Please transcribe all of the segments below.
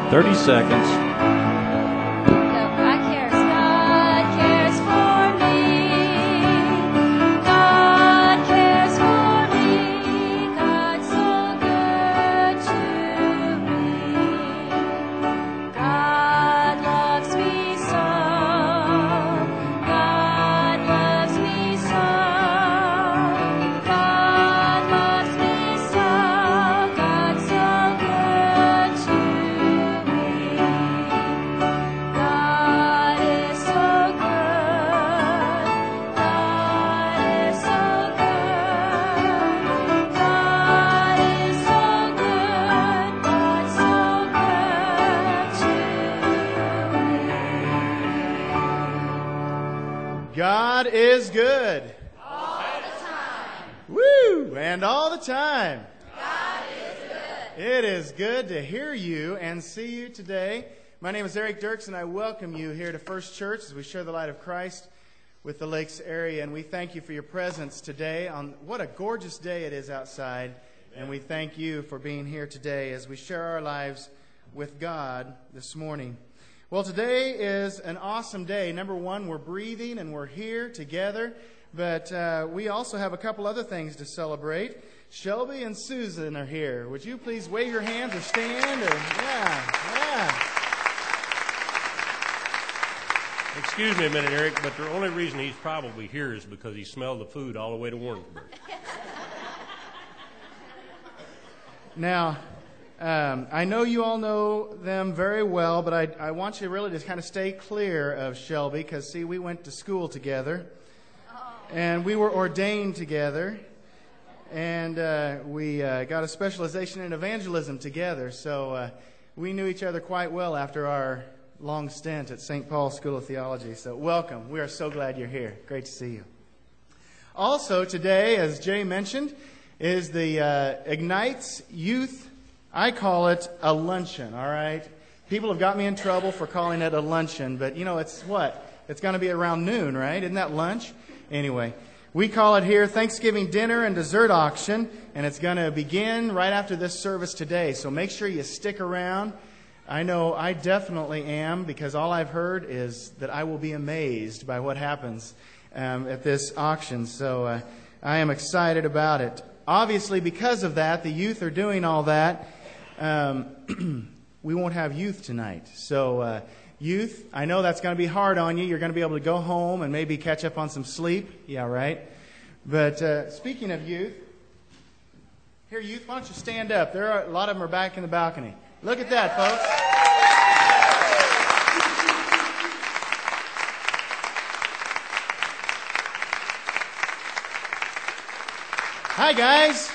30 seconds. God is good. All the time. Woo! And all the time. God is good. It is good to hear you and see you today. My name is Eric Dirks, and I welcome you here to First Church as we share the light of Christ with the Lakes area. And we thank you for your presence today on what a gorgeous day it is outside. And we thank you for being here today as we share our lives with God this morning. Well, today is an awesome day. Number one, we're breathing and we're here together. But we also have a couple other things to celebrate. Shelby and Susan are here. Would you please wave your hands or stand? Yeah. Excuse me a minute, Eric, but the only reason he's probably here is because he smelled the food all the way to Warrensburg. Now, I know you all know them very well, but I want you really to kind of stay clear of Shelby because, see, we went to school together, and we were ordained together, and we got a specialization in evangelism together, so we knew each other quite well after our long stint at St. Paul School of Theology. So welcome. We are so glad you're here. Great to see you. Also today, as Jay mentioned, is the Ignites Youth. I call it a luncheon, all right? People have got me in trouble for calling it a luncheon, but you know, it's what? It's going to be around noon, right? Isn't that lunch? Anyway, we call it here Thanksgiving Dinner and Dessert Auction, and it's going to begin right after this service today, so make sure you stick around. I know I definitely am, because all I've heard is that I will be amazed by what happens at this auction, so I am excited about it. Obviously, because of that, the youth are doing all that. We won't have youth tonight. So, youth, I know that's going to be hard on you. You're going to be able to go home and maybe catch up on some sleep. Yeah, right? But speaking of youth, here, youth, why don't you stand up? There are a lot of them are back in the balcony. Look at that, folks. Hi, guys.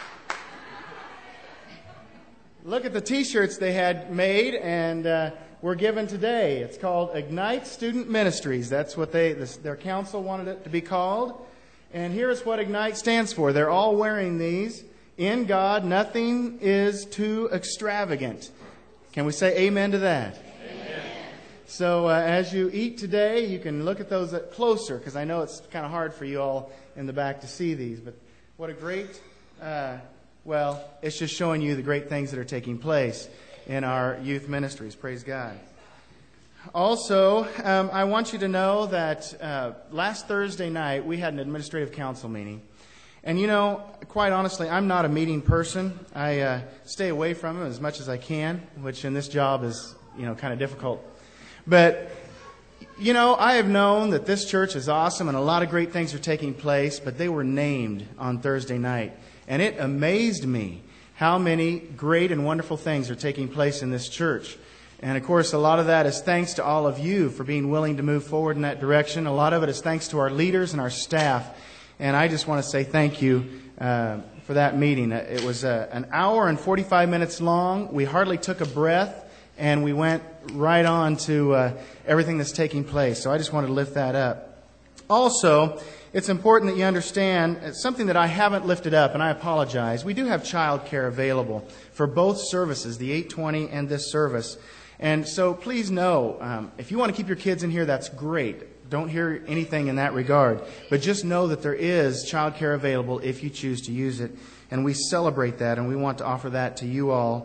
Look at the T-shirts they had made and were given today. It's called Ignite Student Ministries. That's what their council wanted it to be called. And here's what Ignite stands for. They're all wearing these. In God, nothing is too extravagant. Can we say amen to that? Amen. So as you eat today, you can look at those closer, because I know it's kind of hard for you all in the back to see these. But what a great, it's just showing you the great things that are taking place in our youth ministries. Praise God. Also, I want you to know that last Thursday night, we had an administrative council meeting. And you know, quite honestly, I'm not a meeting person. I stay away from them as much as I can, which in this job is, kind of difficult. But, I have known that this church is awesome and a lot of great things are taking place, but they were named on Thursday night. And it amazed me how many great and wonderful things are taking place in this church. And of course, a lot of that is thanks to all of you for being willing to move forward in that direction. A lot of it is thanks to our leaders and our staff. And I just want to say thank you for that meeting. It was an hour and 45 minutes long. We hardly took a breath, and we went right on to everything that's taking place. So I just wanted to lift that up. Also, it's important that you understand something that I haven't lifted up, and I apologize. We do have child care available for both services, the 8:20 and this service. And so please know, if you want to keep your kids in here, that's great. Don't hear anything in that regard. But just know that there is child care available if you choose to use it. And we celebrate that, and we want to offer that to you all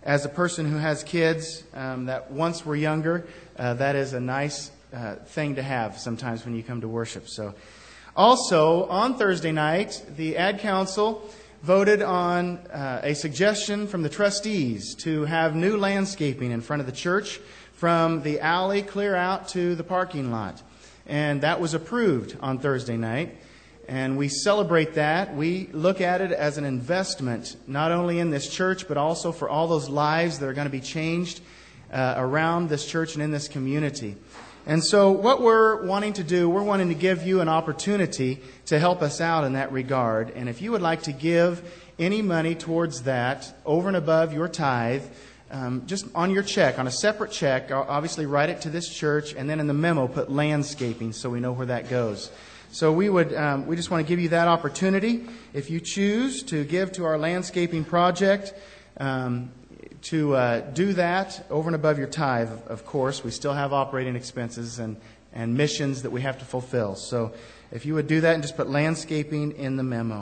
as a person who has kids that once were younger, that is a nice thing to have sometimes when you come to worship. So, also, on Thursday night, the Ad Council voted on a suggestion from the trustees to have new landscaping in front of the church from the alley clear out to the parking lot. And that was approved on Thursday night. And we celebrate that. We look at it as an investment, not only in this church, but also for all those lives that are going to be changed around this church and in this community. And so what we're wanting to do, we're wanting to give you an opportunity to help us out in that regard. And if you would like to give any money towards that, over and above your tithe, just on your check, on a separate check, obviously write it to this church, and then in the memo put landscaping so we know where that goes. So we just want to give you that opportunity. If you choose to give to our landscaping project, to do that over and above your tithe, of course. We still have operating expenses and missions that we have to fulfill. So if you would do that and just put landscaping in the memo.